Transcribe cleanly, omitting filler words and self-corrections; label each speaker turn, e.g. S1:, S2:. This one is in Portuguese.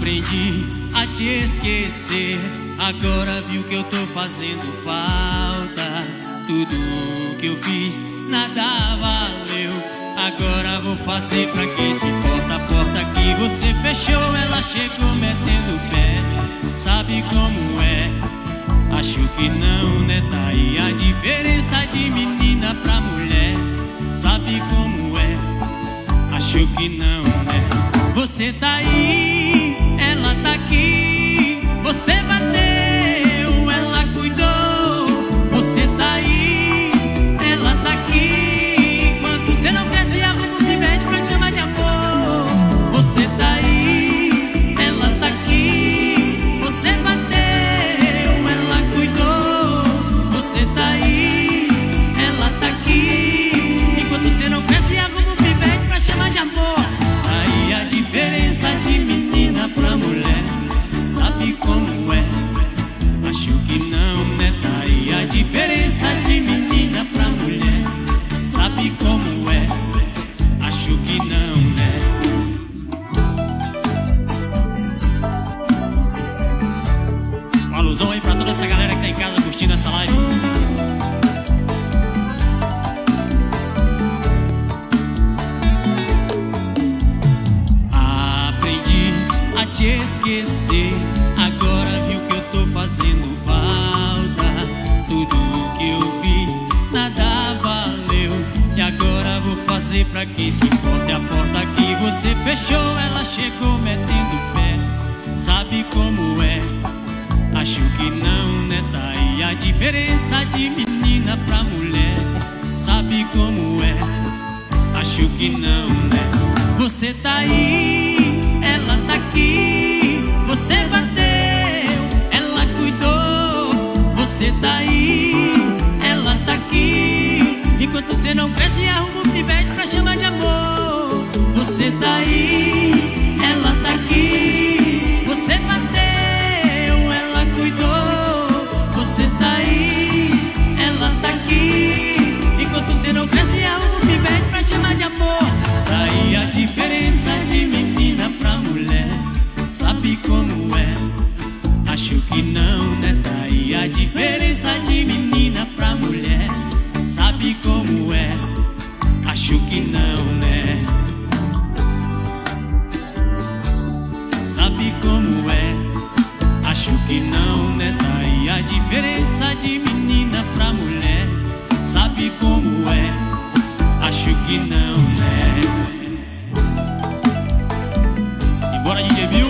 S1: Aprendi a te esquecer, agora viu que eu tô fazendo falta. Tudo que eu fiz, nada valeu. Agora vou fazer pra quem se importa. A porta que você fechou, ela chegou metendo o pé. Sabe como é? Acho que não, né? Tá aí a diferença de menina pra mulher. Sabe como é? Acho que não, né? Você tá aí, ela tá aqui. Você bateu, ela cuidou. Você tá aí, ela tá aqui. Quando você não quer se arruma um pivete pra te chamar de amor. Você tá aí, ela tá aqui. Você bateu, ela cuidou. Você tá aí, ela tá aqui. Enquanto você não quer se arruma um pivete pra chamar de amor. Aí a diferença de menina pra mulher. Sabe como é? Acho que não, né? Tá aí a diferença de menina pra mulher. Sabe como é? Acho que não, né? Um alusão aí pra toda essa galera que tá em casa curtindo essa live. Aprendi a te esquecer, agora viu que eu tô fazendo falta. Tudo que eu fiz, nada valeu. E agora vou fazer pra quem se importa. A porta que você fechou, ela chegou metendo o pé. Sabe como é? Acho que não, né? Tá aí a diferença de menina pra mulher. Sabe como é? Acho que não, né? Você tá aí, ela tá aqui. Você bateu, ela cuidou. Você tá aí, ela tá aqui. Enquanto você não cresce, arruma um pivete pra chamar de amor. Você tá aí, ela tá aqui. Você bateu, ela cuidou. Você tá aí, ela tá aqui. Enquanto você não cresce, arruma um pivete pra chamar de amor. Daí a diferença de menina pra mulher. Sabe como é? Acho que não, né? Daí a diferença de menina pra mulher. Sabe como é? Acho que não, né? Sabe como é? Acho que não, né? Daí a diferença de menina pra mulher. Sabe como é? Acho que não, né? Simbora, DJ Bill.